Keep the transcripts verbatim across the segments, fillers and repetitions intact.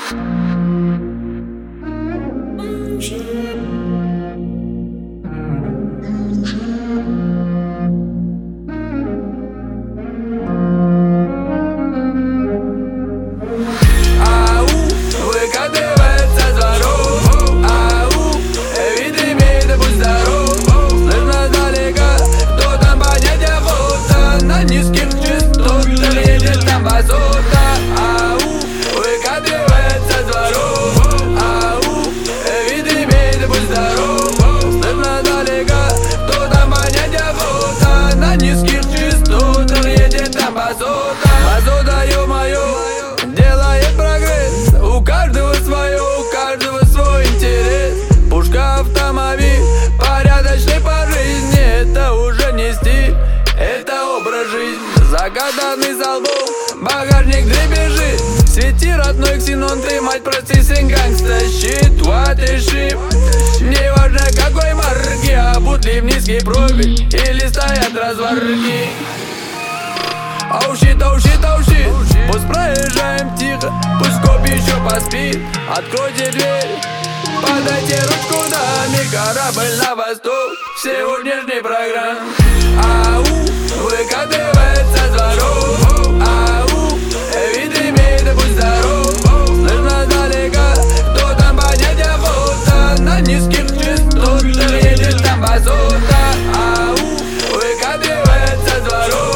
Базута, ё-моё, делает прогресс. У каждого свое, у каждого свой интерес. Пушка, автомобиль, порядочный по жизни. Это уже не стиль, это образ жизни. Загаданный залбом, багажник дребезжит. Свети, родной ксенон, ты, мать, прости, сын гангста. Щит, what is shit. Не важно какой марки, обут ли в низкий пробег или стоят разварки. Оу щит, оу щит, оу щит. Пусть проезжаем тихо, пусть коп еще поспит. Откройте дверь, подайте ручку даме. Корабль на восток сегодняшней программы. Ау, выкатывается дворов. Ау, вид имеет, будь здоров. Слышно далеко, кто там поднять охота. На низких частотах едет там базота. Ау, выкатывается дворов.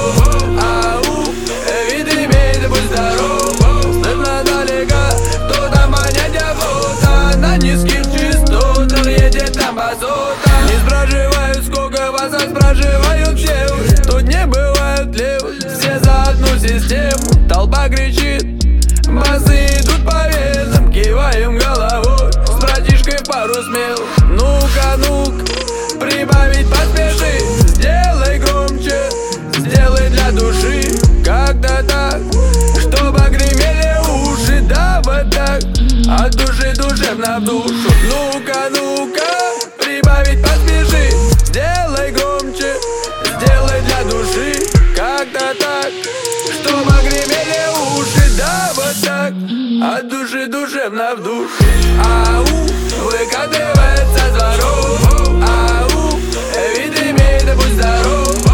Не спрашивают, сколько вас, а спрашивают, где вы. Тут не бывают левых, все за одну систему. Толпа кричит, басы идут по венам. Киваем головой, с братишкой пару смел. Ну-ка, ну-ка, прибавить поспеши. Сделай громче, сделай для души. Как-то так, чтобы гремели уши. Да, вот так, от души душевно в душу. Ну-ка, ну-ка, прибавить поспеши. Сделай громче, сделай для души. Как-то так, чтобы гремели уши. Да, вот так, от души душевно в душу. Ау, выкатывается дворов. Ау, вид имеет, будь здоров.